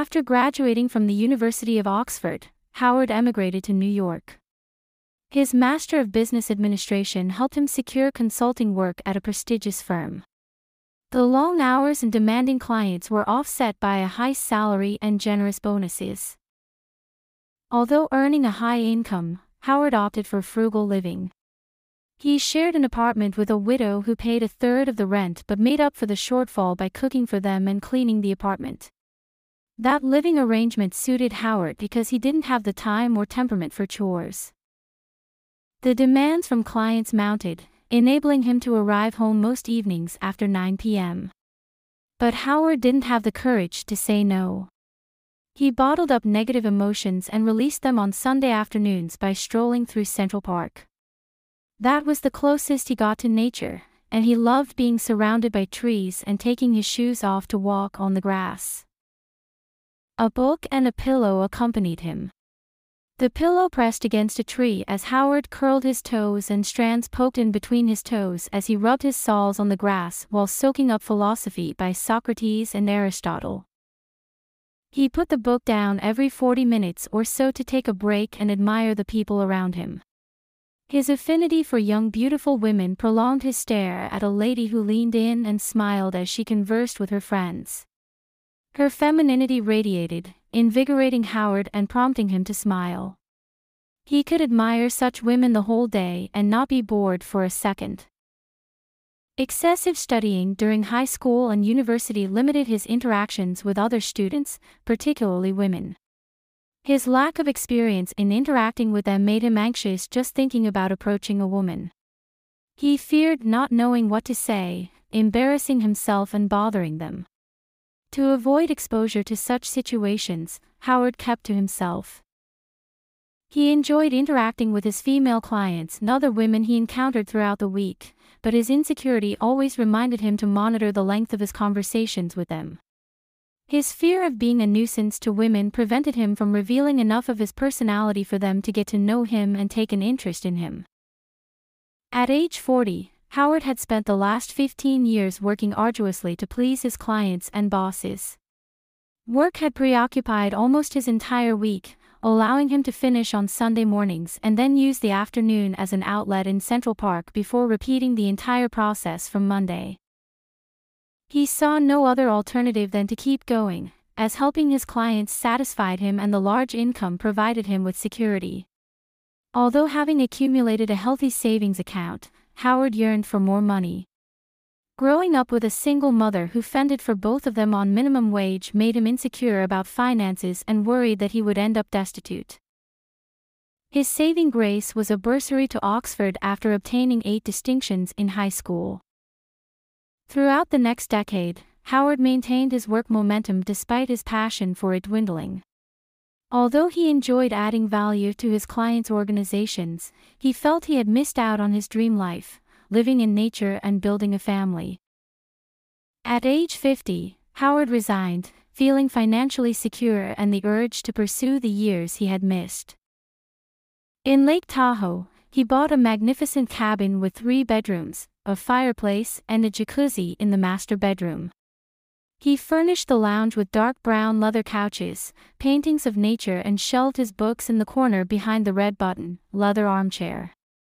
After graduating from the University of Oxford, Howard emigrated to New York. His Master of Business Administration helped him secure consulting work at a prestigious firm. The long hours and demanding clients were offset by a high salary and generous bonuses. Although earning a high income, Howard opted for frugal living. He shared an apartment with a widow who paid a third of the rent but made up for the shortfall by cooking for them and cleaning the apartment. That living arrangement suited Howard because he didn't have the time or temperament for chores. The demands from clients mounted, enabling him to arrive home most evenings after 9 p.m. But Howard didn't have the courage to say no. He bottled up negative emotions and released them on Sunday afternoons by strolling through Central Park. That was the closest he got to nature, and he loved being surrounded by trees and taking his shoes off to walk on the grass. A book and a pillow accompanied him. The pillow pressed against a tree as Howard curled his toes and strands poked in between his toes as he rubbed his soles on the grass while soaking up philosophy by Socrates and Aristotle. He put the book down every 40 minutes or so to take a break and admire the people around him. His affinity for young beautiful women prolonged his stare at a lady who leaned in and smiled as she conversed with her friends. Her femininity radiated, invigorating Howard and prompting him to smile. He could admire such women the whole day and not be bored for a second. Excessive studying during high school and university limited his interactions with other students, particularly women. His lack of experience in interacting with them made him anxious just thinking about approaching a woman. He feared not knowing what to say, embarrassing himself and bothering them. To avoid exposure to such situations, Howard kept to himself. He enjoyed interacting with his female clients and other women he encountered throughout the week, but his insecurity always reminded him to monitor the length of his conversations with them. His fear of being a nuisance to women prevented him from revealing enough of his personality for them to get to know him and take an interest in him. At age 40, Howard had spent the last 15 years working arduously to please his clients and bosses. Work had preoccupied almost his entire week, allowing him to finish on Sunday mornings and then use the afternoon as an outlet in Central Park before repeating the entire process from Monday. He saw no other alternative than to keep going, as helping his clients satisfied him and the large income provided him with security. Although having accumulated a healthy savings account, Howard yearned for more money. Growing up with a single mother who fended for both of them on minimum wage made him insecure about finances and worried that he would end up destitute. His saving grace was a bursary to Oxford after obtaining 8 distinctions in high school. Throughout the next decade, Howard maintained his work momentum despite his passion for it dwindling. Although he enjoyed adding value to his clients' organizations, he felt he had missed out on his dream life, living in nature and building a family. At age 50, Howard resigned, feeling financially secure and the urge to pursue the years he had missed. In Lake Tahoe, he bought a magnificent cabin with 3 bedrooms, a fireplace and a jacuzzi in the master bedroom. He furnished the lounge with dark brown leather couches, paintings of nature and shelved his books in the corner behind the red button, leather armchair.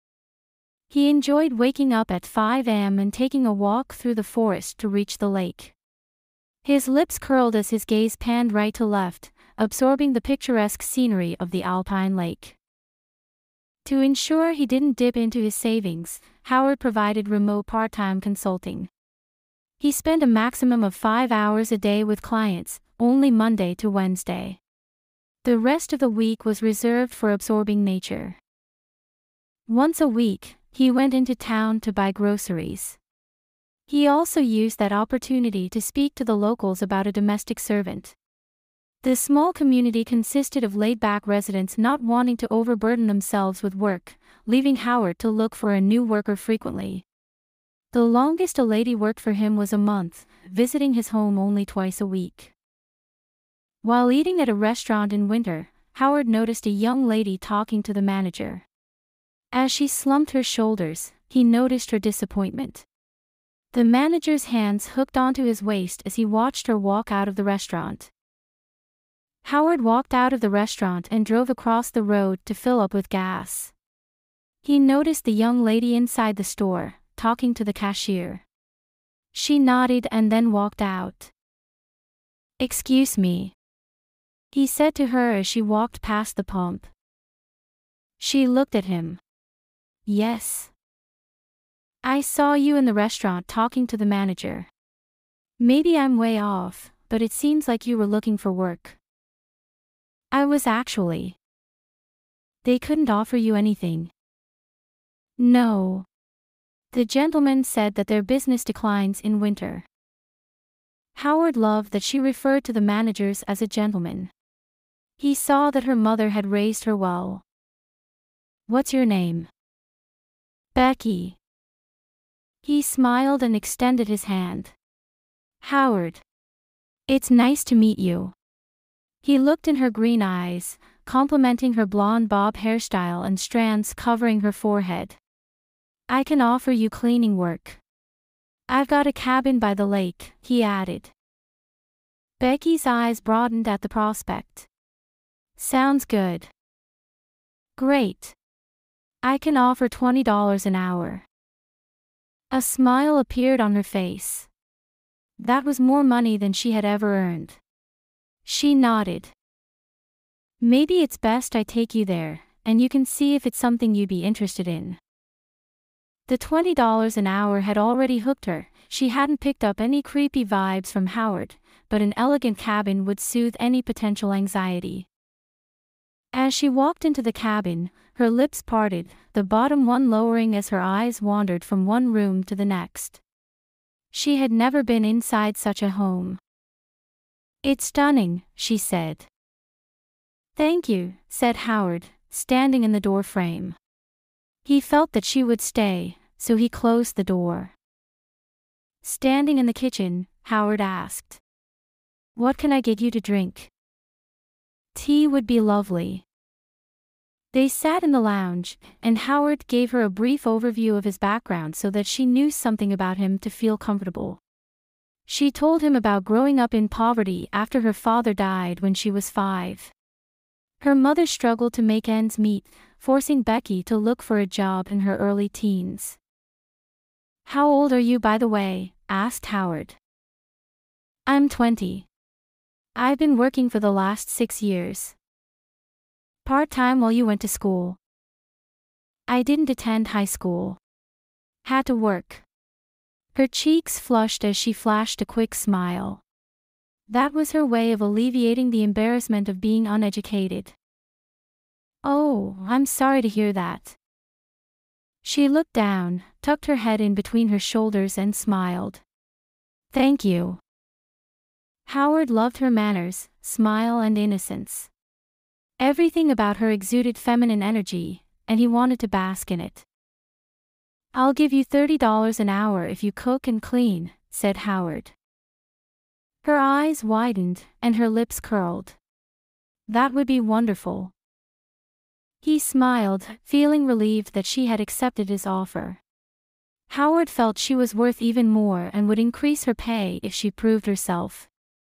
He enjoyed waking up at 5 a.m. and taking a walk through the forest to reach the lake. His lips curled as his gaze panned right to left, absorbing the picturesque scenery of the alpine lake. To ensure he didn't dip into his savings, Howard provided remote part-time consulting. He spent a maximum of 5 hours a day with clients, only Monday to Wednesday. The rest of the week was reserved for absorbing nature. Once a week, he went into town to buy groceries. He also used that opportunity to speak to the locals about a domestic servant. The small community consisted of laid-back residents not wanting to overburden themselves with work, leaving Howard to look for a new worker frequently. The longest a lady worked for him was a month, visiting his home only twice a week. While eating at a restaurant in winter, Howard noticed a young lady talking to the manager. As she slumped her shoulders, he noticed her disappointment. The manager's hands hooked onto his waist as he watched her walk out of the restaurant. Howard walked out of the restaurant and drove across the road to fill up with gas. He noticed the young lady inside the store, talking to the cashier. She nodded and then walked out. "Excuse me," he said to her as she walked past the pump. She looked at him. "Yes. I saw you in the restaurant talking to the manager. Maybe I'm way off, but it seems like you were looking for work." "I was actually." "They couldn't offer you anything?" "No. The gentleman said that their business declines in winter." Howard loved that she referred to the managers as a gentleman. He saw that her mother had raised her well. "What's your name?" "Becky." He smiled and extended his hand. "Howard. It's nice to meet you." He looked in her green eyes, complimenting her blonde bob hairstyle and strands covering her forehead. "I can offer you cleaning work. I've got a cabin by the lake," he added. Becky's eyes broadened at the prospect. "Sounds good." "Great. I can offer $20 an hour." A smile appeared on her face. That was more money than she had ever earned. She nodded. "Maybe it's best I take you there, and you can see if it's something you'd be interested in." The $20 an hour had already hooked her. She hadn't picked up any creepy vibes from Howard, but an elegant cabin would soothe any potential anxiety. As she walked into the cabin, her lips parted, the bottom one lowering as her eyes wandered from one room to the next. She had never been inside such a home. "It's stunning," she said. "Thank you," said Howard, standing in the door frame. He felt that she would stay, so he closed the door. Standing in the kitchen, Howard asked, "What can I get you to drink?" "Tea would be lovely." They sat in the lounge, and Howard gave her a brief overview of his background so that she knew something about him to feel comfortable. She told him about growing up in poverty after her father died when she was 5. Her mother struggled to make ends meet, forcing Becky to look for a job in her early teens. "How old are you, by the way?" asked Howard. "I'm 20. I've been working for the last 6 years. Part-time while you went to school?" "I didn't attend high school. Had to work." Her cheeks flushed as she flashed a quick smile. That was her way of alleviating the embarrassment of being uneducated. "Oh, I'm sorry to hear that." She looked down, tucked her head in between her shoulders and smiled. "Thank you." Howard loved her manners, smile and innocence. Everything about her exuded feminine energy, and he wanted to bask in it. "I'll give you $30 an hour if you cook and clean," said Howard. Her eyes widened, and her lips curled. "That would be wonderful." He smiled, feeling relieved that she had accepted his offer. Howard felt she was worth even more and would increase her pay if she proved herself.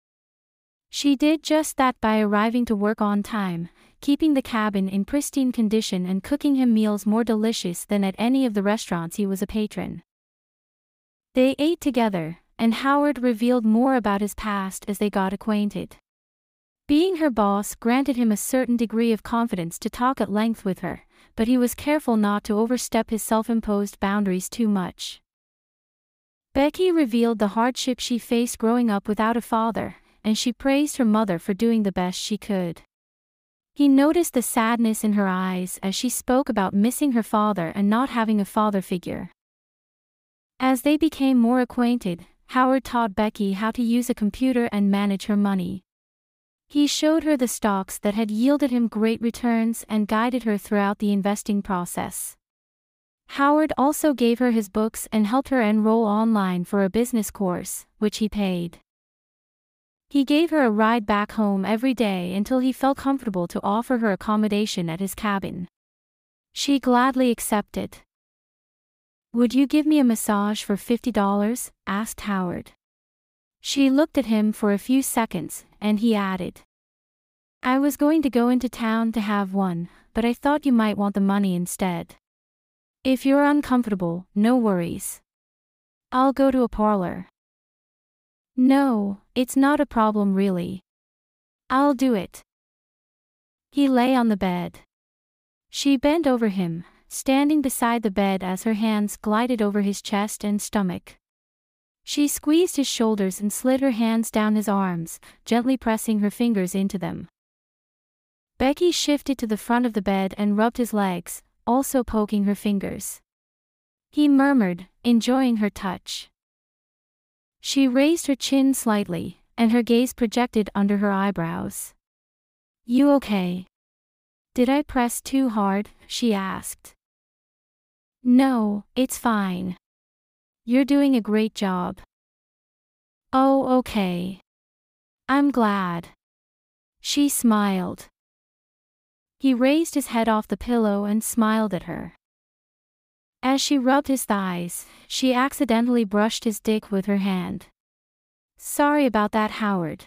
She did just that by arriving to work on time, keeping the cabin in pristine condition and cooking him meals more delicious than at any of the restaurants he was a patron. They ate together, and Howard revealed more about his past as they got acquainted. Being her boss granted him a certain degree of confidence to talk at length with her, but he was careful not to overstep his self-imposed boundaries too much. Becky revealed the hardship she faced growing up without a father, and she praised her mother for doing the best she could. He noticed the sadness in her eyes as she spoke about missing her father and not having a father figure. As they became more acquainted, Howard taught Becky how to use a computer and manage her money. He showed her the stocks that had yielded him great returns and guided her throughout the investing process. Howard also gave her his books and helped her enroll online for a business course, which he paid. He gave her a ride back home every day until he felt comfortable to offer her accommodation at his cabin. She gladly accepted. "Would you give me a massage for $50? asked Howard. She looked at him for a few seconds, and he added, I was going to go into town to have one, but I thought you might want the money instead. If you're uncomfortable, no worries. I'll go to a parlor. No, it's not a problem really. I'll do it. He lay on the bed. She bent over him, standing beside the bed as her hands glided over his chest and stomach. She squeezed his shoulders and slid her hands down his arms, gently pressing her fingers into them. Becky shifted to the front of the bed and rubbed his legs, also poking her fingers. He murmured, enjoying her touch. She raised her chin slightly, and her gaze projected under her eyebrows. You okay? Did I press too hard? She asked. No, it's fine. You're doing a great job. Oh, okay. I'm glad. She smiled. He raised his head off the pillow and smiled at her. As she rubbed his thighs, she accidentally brushed his dick with her hand. Sorry about that, Howard.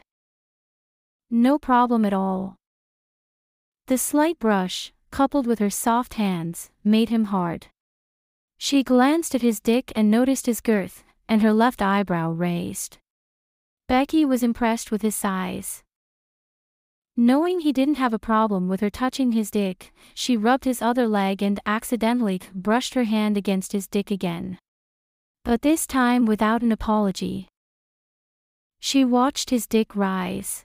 No problem at all. The slight brush, coupled with her soft hands, made him hard. She glanced at his dick and noticed his girth, and her left eyebrow raised. Becky was impressed with his size. Knowing he didn't have a problem with her touching his dick, she rubbed his other leg and accidentally brushed her hand against his dick again. But this time without an apology. She watched his dick rise.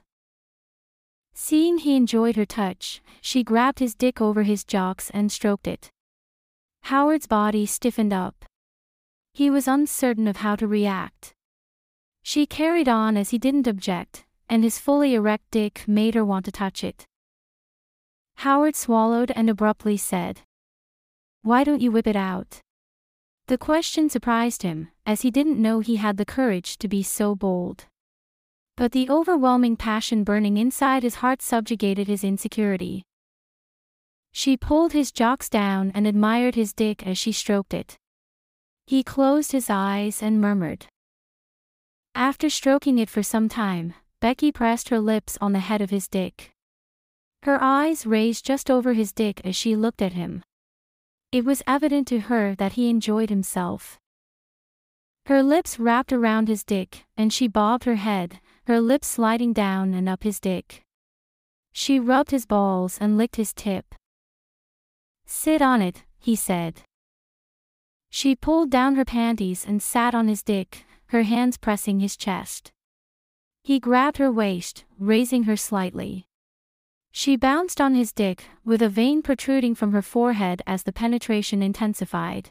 Seeing he enjoyed her touch, she grabbed his dick over his jocks and stroked it. Howard's body stiffened up. He was uncertain of how to react. She carried on as he didn't object, and his fully erect dick made her want to touch it. Howard swallowed and abruptly said, "Why don't you whip it out?" The question surprised him, as he didn't know he had the courage to be so bold. But the overwhelming passion burning inside his heart subjugated his insecurity. She pulled his jocks down and admired his dick as she stroked it. He closed his eyes and murmured. After stroking it for some time, Becky pressed her lips on the head of his dick. Her eyes raised just over his dick as she looked at him. It was evident to her that he enjoyed himself. Her lips wrapped around his dick, and she bobbed her head, her lips sliding down and up his dick. She rubbed his balls and licked his tip. "Sit on it," he said. She pulled down her panties and sat on his dick, her hands pressing his chest. He grabbed her waist, raising her slightly. She bounced on his dick, with a vein protruding from her forehead as the penetration intensified.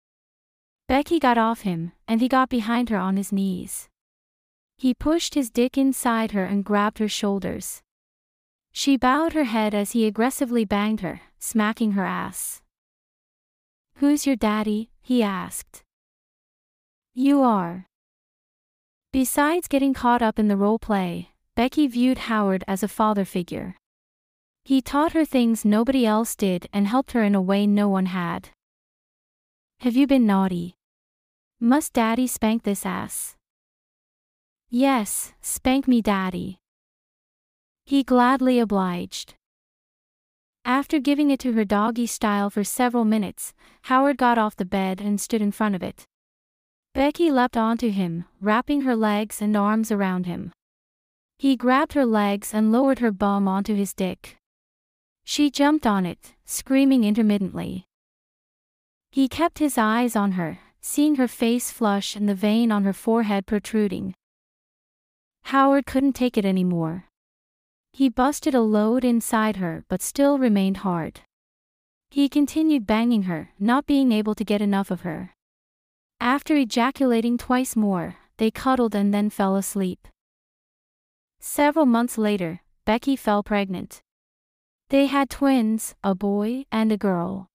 Becky got off him, and he got behind her on his knees. He pushed his dick inside her and grabbed her shoulders. She bowed her head as he aggressively banged her, smacking her ass. "Who's your daddy?" he asked. "You are." Besides getting caught up in the role play, Becky viewed Howard as a father figure. He taught her things nobody else did and helped her in a way no one had. "Have you been naughty? Must Daddy spank this ass?" "Yes, spank me, Daddy." He gladly obliged. After giving it to her doggy style for several minutes, Howard got off the bed and stood in front of it. Becky leapt onto him, wrapping her legs and arms around him. He grabbed her legs and lowered her bum onto his dick. She jumped on it, screaming intermittently. He kept his eyes on her, seeing her face flush and the vein on her forehead protruding. Howard couldn't take it anymore. He busted a load inside her but still remained hard. He continued banging her, not being able to get enough of her. After ejaculating twice more, they cuddled and then fell asleep. Several months later, Becky fell pregnant. They had twins, a boy and a girl.